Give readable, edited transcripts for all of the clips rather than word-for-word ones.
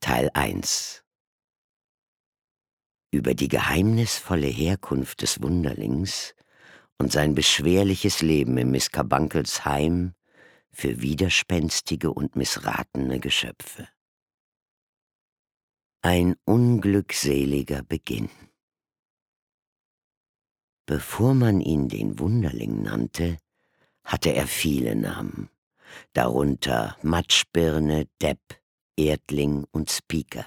Teil 1 Über die geheimnisvolle Herkunft des Wunderlings und sein beschwerliches Leben in Miss Carbuncles Heim für widerspenstige und missratene Geschöpfe. Ein unglückseliger Beginn. Bevor man ihn den Wunderling nannte, hatte er viele Namen, darunter Matschbirne, Depp, Erdling und Speaker.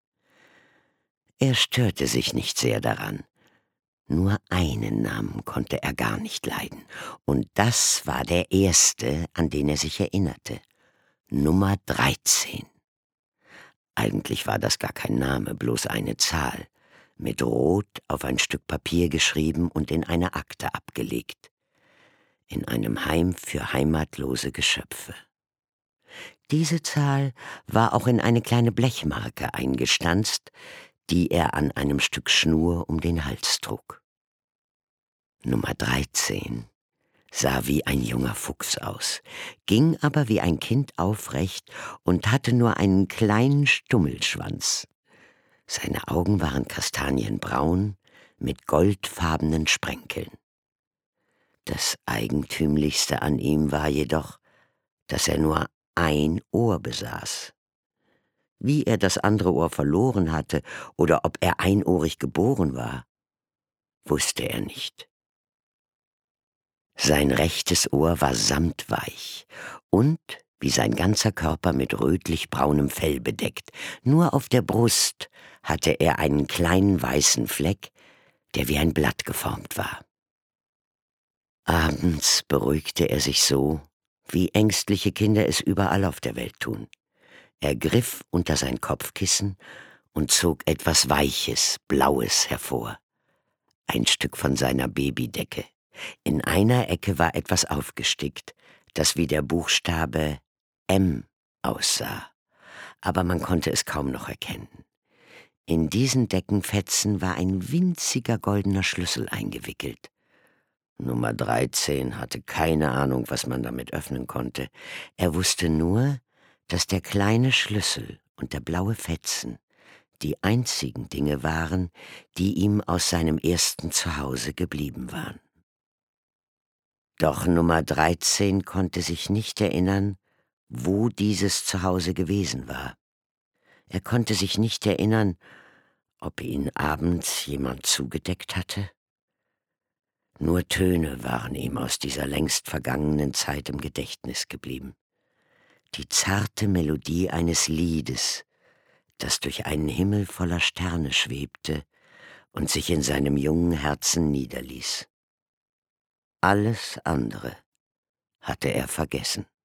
Er störte sich nicht sehr daran. Nur einen Namen konnte er gar nicht leiden, und das war der erste, an den er sich erinnerte: Nummer 13. Eigentlich war das gar kein Name, bloß eine Zahl, mit Rot auf ein Stück Papier geschrieben und in eine Akte abgelegt. In einem Heim für heimatlose Geschöpfe. Diese Zahl war auch in eine kleine Blechmarke eingestanzt, die er an einem Stück Schnur um den Hals trug. Nummer 13 sah wie ein junger Fuchs aus, ging aber wie ein Kind aufrecht und hatte nur einen kleinen Stummelschwanz. Seine Augen waren kastanienbraun mit goldfarbenen Sprenkeln. Das Eigentümlichste an ihm war jedoch, dass er nur ein Ohr besaß. Wie er das andere Ohr verloren hatte oder ob er einohrig geboren war, wusste er nicht. Sein rechtes Ohr war samtweich und, wie sein ganzer Körper, mit rötlich-braunem Fell bedeckt. Nur auf der Brust hatte er einen kleinen weißen Fleck, der wie ein Blatt geformt war. Abends beruhigte er sich so, wie ängstliche Kinder es überall auf der Welt tun. Er griff unter sein Kopfkissen und zog etwas Weiches, Blaues hervor. Ein Stück von seiner Babydecke. In einer Ecke war etwas aufgestickt, das wie der Buchstabe M aussah, aber man konnte es kaum noch erkennen. In diesen Deckenfetzen war ein winziger goldener Schlüssel eingewickelt. Nummer 13 hatte keine Ahnung, was man damit öffnen konnte. Er wusste nur, dass der kleine Schlüssel und der blaue Fetzen die einzigen Dinge waren, die ihm aus seinem ersten Zuhause geblieben waren. Doch Nummer 13 konnte sich nicht erinnern, wo dieses Zuhause gewesen war. Er konnte sich nicht erinnern, ob ihn abends jemand zugedeckt hatte. Nur Töne waren ihm aus dieser längst vergangenen Zeit im Gedächtnis geblieben. Die zarte Melodie eines Liedes, das durch einen Himmel voller Sterne schwebte und sich in seinem jungen Herzen niederließ. Alles andere hatte er vergessen.